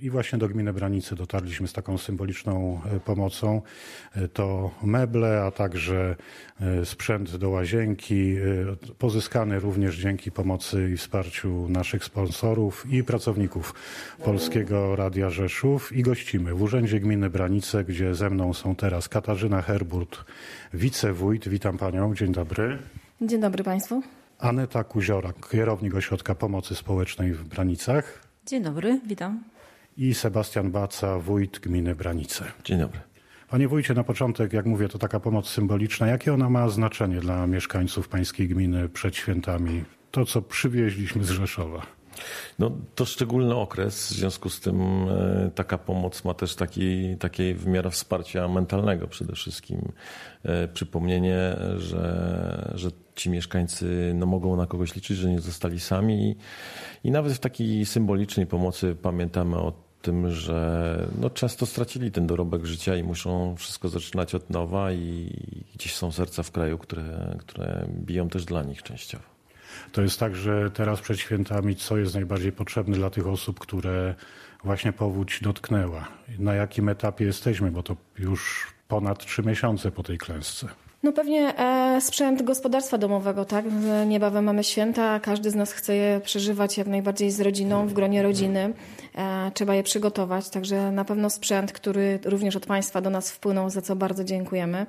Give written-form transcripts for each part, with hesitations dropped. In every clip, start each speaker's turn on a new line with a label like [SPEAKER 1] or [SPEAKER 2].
[SPEAKER 1] I właśnie do gminy Branice dotarliśmy z taką symboliczną pomocą. To meble, a także sprzęt do łazienki, pozyskany również dzięki pomocy i wsparciu naszych sponsorów i pracowników Polskiego Radia Rzeszów. I gościmy w Urzędzie Gminy Branice, gdzie ze mną są teraz Katarzyna Herburt, wicewójt. Witam panią, dzień dobry.
[SPEAKER 2] Dzień dobry państwu.
[SPEAKER 1] Aneta Kuziora, kierownik Ośrodka Pomocy Społecznej w Branicach.
[SPEAKER 2] Dzień dobry, witam.
[SPEAKER 1] I Sebastian Baca, wójt gminy Branice.
[SPEAKER 3] Dzień dobry.
[SPEAKER 1] Panie wójcie, na początek, jak mówię, to taka pomoc symboliczna. Jakie ona ma znaczenie dla mieszkańców pańskiej gminy przed świętami? To, co przywieźliśmy z Rzeszowa.
[SPEAKER 3] No, to szczególny okres, w związku z tym taka pomoc ma też takie wymiar wsparcia mentalnego przede wszystkim. Przypomnienie, że ci mieszkańcy mogą na kogoś liczyć, że nie zostali sami i nawet w takiej symbolicznej pomocy pamiętamy o tym, że często stracili ten dorobek życia i muszą wszystko zaczynać od nowa i gdzieś są serca w kraju, które biją też dla nich częściowo.
[SPEAKER 1] To jest tak, że teraz przed świętami co jest najbardziej potrzebne dla tych osób, które właśnie powódź dotknęła? Na jakim etapie jesteśmy, bo to już ponad 3 miesiące po tej klęsce.
[SPEAKER 2] No pewnie sprzęt gospodarstwa domowego, tak? Niebawem mamy święta, każdy z nas chce je przeżywać jak najbardziej z rodziną, w gronie rodziny. Trzeba je przygotować, także na pewno sprzęt, który również od państwa do nas wpłynął, za co bardzo dziękujemy.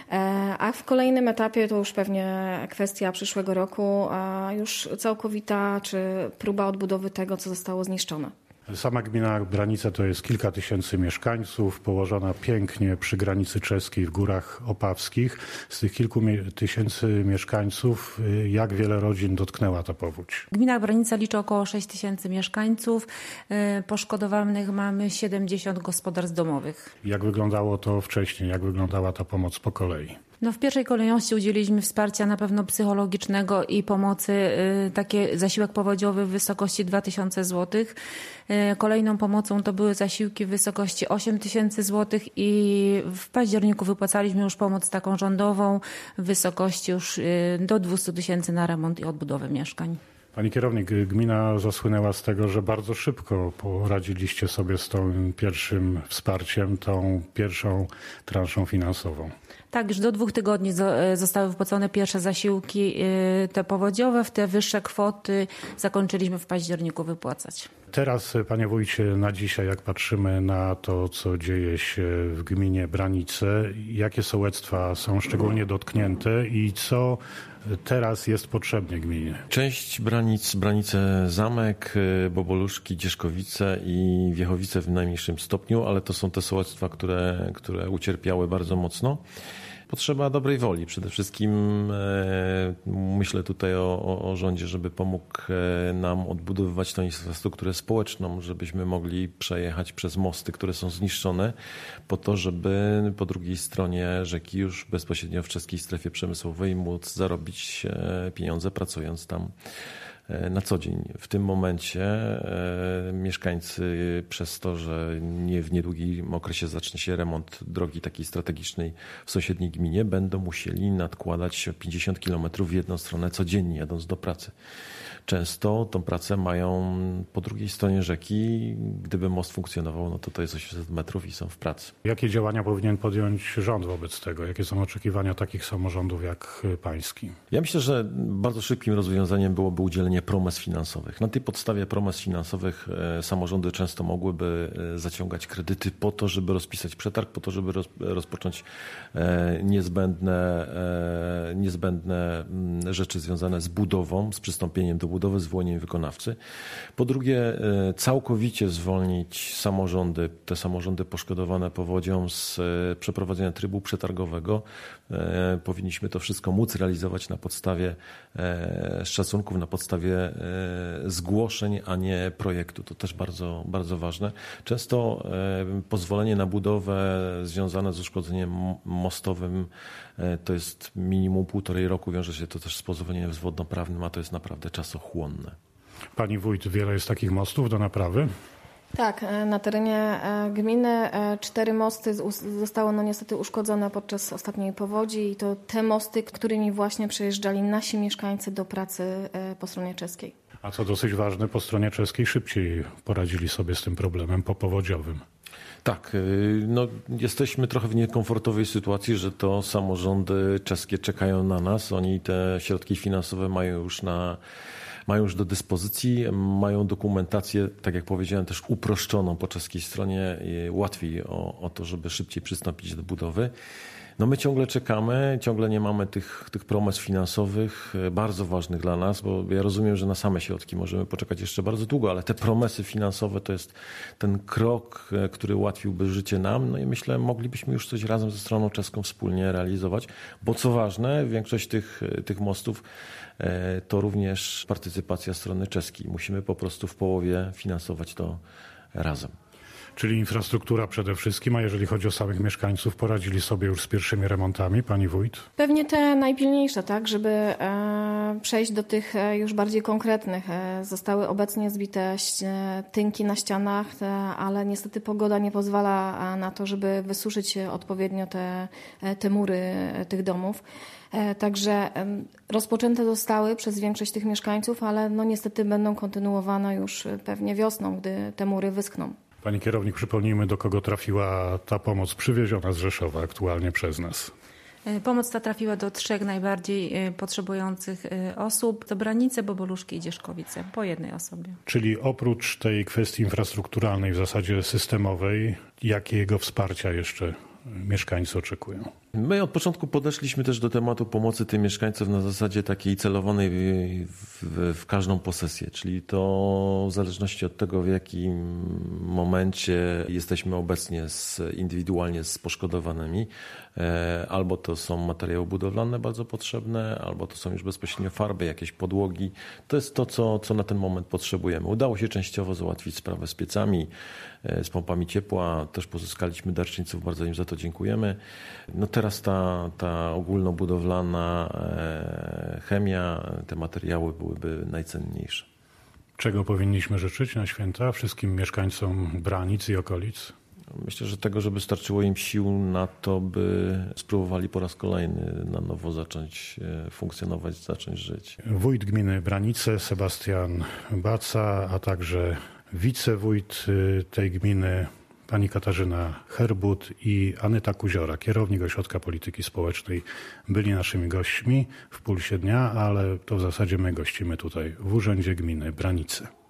[SPEAKER 2] A w kolejnym etapie to już pewnie kwestia przyszłego roku, już całkowita, czy próba odbudowy tego, co zostało zniszczone.
[SPEAKER 1] Sama gmina Branice to jest kilka tysięcy mieszkańców, położona pięknie przy granicy czeskiej w Górach Opawskich. Z tych kilku tysięcy mieszkańców, jak wiele rodzin dotknęła ta powódź?
[SPEAKER 4] Gmina Branice liczy około 6 tysięcy mieszkańców. Poszkodowanych mamy 70 gospodarstw domowych.
[SPEAKER 1] Jak wyglądało to wcześniej? Jak wyglądała ta pomoc po kolei?
[SPEAKER 4] W pierwszej kolejności udzieliliśmy wsparcia na pewno psychologicznego i pomocy, takie zasiłek powodziowy w wysokości 2000 zł. Kolejną pomocą to były zasiłki w wysokości 8000 zł i w październiku wypłacaliśmy już pomoc taką rządową w wysokości już do 200 tysięcy na remont i odbudowę mieszkań.
[SPEAKER 1] Pani kierownik, gmina zasłynęła z tego, że bardzo szybko poradziliście sobie z tym pierwszym wsparciem, tą pierwszą transzą finansową.
[SPEAKER 4] Tak, już do 2 tygodni zostały wypłacone pierwsze zasiłki te powodziowe. W te wyższe kwoty zakończyliśmy w październiku wypłacać.
[SPEAKER 1] Teraz, panie wójcie, na dzisiaj, jak patrzymy na to, co dzieje się w gminie Branice, jakie sołectwa są szczególnie dotknięte i co teraz jest potrzebne gminie?
[SPEAKER 3] Część Branice Zamek, Boboluszki, Dzieszkowice i Wiechowice w najmniejszym stopniu, ale to są te sołectwa, które ucierpiały bardzo mocno. Potrzeba dobrej woli. Przede wszystkim myślę tutaj o rządzie, żeby pomógł nam odbudowywać tę infrastrukturę społeczną, żebyśmy mogli przejechać przez mosty, które są zniszczone, po to, żeby po drugiej stronie rzeki, już bezpośrednio w czeskiej strefie przemysłowej, móc zarobić pieniądze pracując tam na co dzień. W tym momencie mieszkańcy przez to, że w niedługim okresie zacznie się remont drogi takiej strategicznej w sąsiedniej gminie, będą musieli nadkładać 50 km w jedną stronę codziennie jadąc do pracy. Często tą pracę mają po drugiej stronie rzeki. Gdyby most funkcjonował, to jest 800 metrów i są w pracy.
[SPEAKER 1] Jakie działania powinien podjąć rząd wobec tego? Jakie są oczekiwania takich samorządów jak pański?
[SPEAKER 3] Ja myślę, że bardzo szybkim rozwiązaniem byłoby udzielenie promes finansowych. Na tej podstawie promes finansowych samorządy często mogłyby zaciągać kredyty po to, żeby rozpisać przetarg, po to, żeby rozpocząć niezbędne rzeczy związane z budową, z przystąpieniem do budowy, zwolnieniem wykonawcy. Po drugie, całkowicie zwolnić te samorządy poszkodowane powodzią z przeprowadzenia trybu przetargowego. Powinniśmy to wszystko móc realizować na podstawie szacunków, na podstawie zgłoszeń, a nie projektu. To też bardzo, bardzo ważne. Często pozwolenie na budowę związane z uszkodzeniem mostowym to jest minimum 1,5 roku. Wiąże się to też z pozwoleniem wodnoprawnym, a to jest naprawdę czasochłonne.
[SPEAKER 1] Pani wójt, wiele jest takich mostów do naprawy?
[SPEAKER 2] Tak, na terenie gminy 4 mosty zostały niestety uszkodzone podczas ostatniej powodzi i to te mosty, którymi właśnie przejeżdżali nasi mieszkańcy do pracy po stronie czeskiej.
[SPEAKER 1] A co dosyć ważne, po stronie czeskiej szybciej poradzili sobie z tym problemem popowodziowym.
[SPEAKER 3] Tak, no jesteśmy trochę w niekomfortowej sytuacji, że to samorządy czeskie czekają na nas. Oni te środki finansowe mają już do dyspozycji, mają dokumentację, tak jak powiedziałem, też uproszczoną po czeskiej stronie, łatwiej o to, żeby szybciej przystąpić do budowy. No my ciągle czekamy, ciągle nie mamy tych promes finansowych bardzo ważnych dla nas, bo ja rozumiem, że na same środki możemy poczekać jeszcze bardzo długo, ale te promesy finansowe to jest ten krok, który ułatwiłby życie nam. No i myślę, moglibyśmy już coś razem ze stroną czeską wspólnie realizować, bo co ważne, większość tych mostów to również partycypacja strony czeskiej. Musimy po prostu w połowie finansować to razem.
[SPEAKER 1] Czyli infrastruktura przede wszystkim, a jeżeli chodzi o samych mieszkańców, poradzili sobie już z pierwszymi remontami, pani wójt?
[SPEAKER 2] Pewnie te najpilniejsze, tak, żeby przejść do tych już bardziej konkretnych. Zostały obecnie zbite tynki na ścianach, ale niestety pogoda nie pozwala na to, żeby wysuszyć odpowiednio te mury tych domów. Także rozpoczęte zostały przez większość tych mieszkańców, ale no niestety będą kontynuowane już pewnie wiosną, gdy te mury wyschną.
[SPEAKER 1] Pani kierownik, przypomnijmy, do kogo trafiła ta pomoc przywieziona z Rzeszowa aktualnie przez nas.
[SPEAKER 4] Pomoc ta trafiła do 3 najbardziej potrzebujących osób. To Branice, Boboluszki i Dzierzkowice, po jednej osobie.
[SPEAKER 1] Czyli oprócz tej kwestii infrastrukturalnej, w zasadzie systemowej, jakiego wsparcia jeszcze mieszkańcy oczekują?
[SPEAKER 3] My od początku podeszliśmy też do tematu pomocy tym mieszkańcom na zasadzie takiej celowanej w każdą posesję, czyli to w zależności od tego, w jakim momencie jesteśmy obecnie indywidualnie z poszkodowanymi, albo to są materiały budowlane bardzo potrzebne, albo to są już bezpośrednio farby, jakieś podłogi. To jest to, co na ten moment potrzebujemy. Udało się częściowo załatwić sprawę z piecami, z pompami ciepła, też pozyskaliśmy darczyńców, bardzo im za to dziękujemy. No teraz ta ogólnobudowlana chemia, te materiały byłyby najcenniejsze.
[SPEAKER 1] Czego powinniśmy życzyć na święta wszystkim mieszkańcom Branic i okolic?
[SPEAKER 3] Myślę, że tego, żeby starczyło im sił na to, by spróbowali po raz kolejny na nowo zacząć funkcjonować, zacząć żyć.
[SPEAKER 1] Wójt gminy Branice, Sebastian Baca, a także wicewójt tej gminy, pani Katarzyna Herbut i Anyta Kuziora, kierownik Ośrodka Polityki Społecznej, byli naszymi gośćmi w Pulsie Dnia, ale to w zasadzie my gościmy tutaj w Urzędzie Gminy Branice.